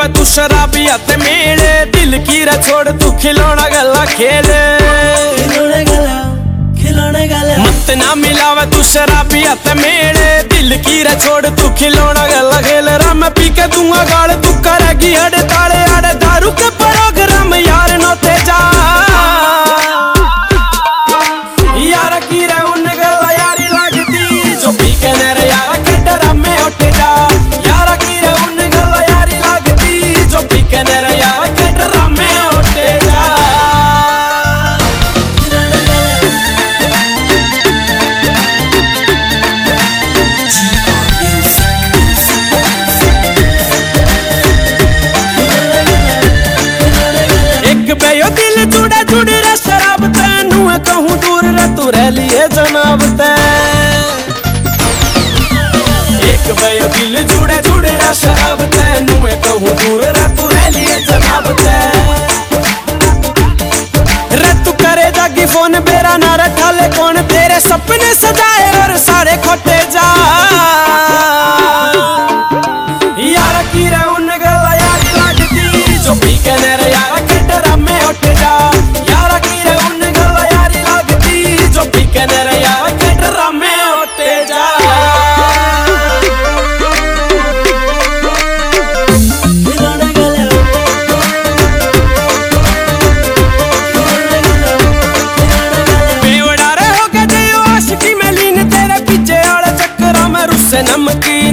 तू शराबी हथ मेले, दिल की रे छोड़ तू खिलौना गला खेले। मत ना मिलावे तू शराबी हथ मेले, दिल की रे छोड़ तू खिलौना गला खेले। रम पी के दूंगा गाल तू करेगी हड़ताले, अड़े दारू के प्रोग्राम यार नोते जा। यार की रे उन गला यारी लगती, जो पी के नेरे यार के ड्रामे उठ जा। यार की रे उन गला यारी लगती, जो पी के नेरे यार के ड्रामे उठ जा। बेयो दिल जुड़े जुड़े रे शराब तैनू कहूँ दूर रे तू रह लिए जनाब तै। एक बेयो दिल जुड़े जुड़े रे शराब तैनू कहूँ दूर रे तू रह लिए जनाब तै। रे तू करे जागी फोन बेरा ना रखा ले कौन, तेरे सपने सजाए और सारे खोटे जा। यार की रे उन गला यारी लगती, जो पी के नेरे यार के ड्रामे उठ जा। यार की रे उन गला यारी लगती, जो पी के नेरे यार के ड्रामे उठ जा। बेवड़ा रे हो गए जो आशिकी में लीन, तेरे पीछे आड़े चक्करा में रुस्से नमकीन।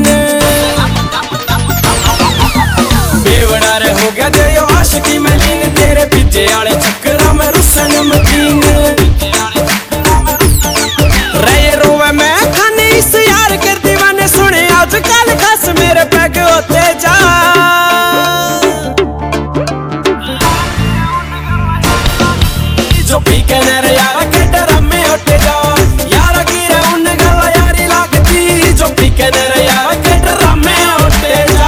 बेवड़ा रे हो गया जो आशिकी में लीन, तेरे पीछे आड़े चक्करा में रुस्से नमकीन। रे रोवे मैं खाने इस यार के दीवाने, सुने आजकल खास मेरे पैग होते जा। जो पी के नेरे यार के ड्रामे उठ जा। यार की रे उन गला यारी लगती, जो पी के नेरे यार के ड्रामे उठ जा।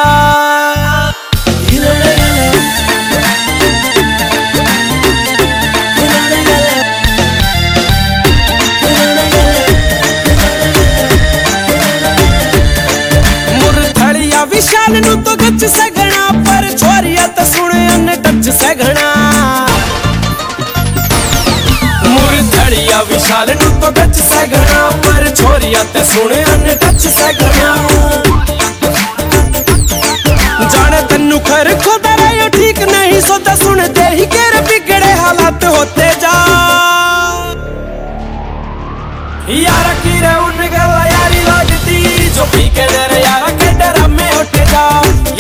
विशाल नू तो गच सगना, पर छोरिया तो सुने अन टच सगना। मुरझड़िया विशाल नू तो गच सगना, पर छोरिया तो सुने अन टच सगना। जाने तन्नू खर खुदा रहा ठीक नहीं सोता, सुनते ही केर बिगड़े हालात होते जा। यार की रे उन गला यारी लगती, जो पी के नेरे यार के ड्रामे उठ जा।